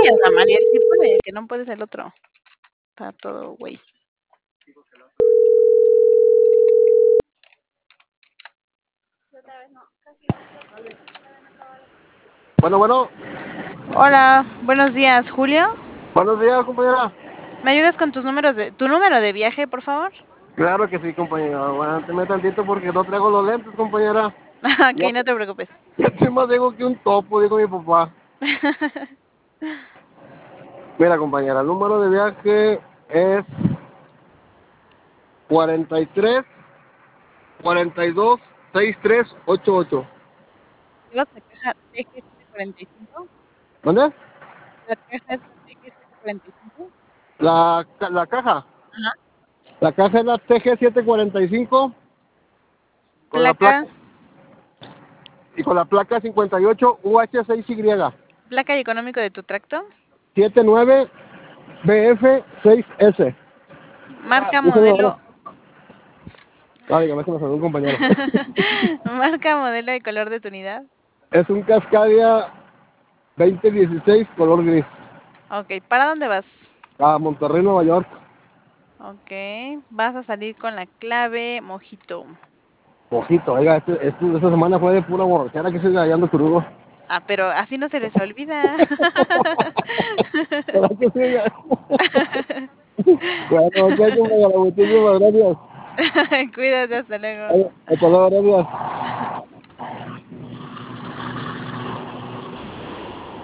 Ana María, sí puede, el que no puede es el otro. Está todo güey. Bueno, Hola, buenos días, Julio. buenos días, compañera. ¿Me ayudas con tu número de viaje, por favor? Claro que sí, compañera. Aguántame tantito porque no traigo los lentes, compañera. Ok, Ya, no te preocupes. ya estoy más ciego que un topo, dijo mi papá. Mira, compañera, el número de viaje es 43 42 6388. ¿Llevas la caja TG745? ¿Dónde? ¿La caja es la TG745? La caja. Ajá. La caja es la TG745 con la Placa, placa y con la placa 58 UH6Y placa y económico de tu tracto. 79 BF6S. Marca, Un modelo. celular. Ah, dígame, se me salió un compañero. Marca, modelo y color de tu unidad. Es un Cascadia 2016 color gris. Ok, ¿para dónde vas? A Monterrey, Nueva York. Ok, vas a salir con la clave mojito. Ojito, oiga, esta semana fue de pura borrachera que estoy hallando crudo. Ah, pero así no se les olvida. ¿Verdad que sí? Bueno, ok, compañera, muchísimas gracias. Cuídate, hasta luego. Hasta luego, gracias.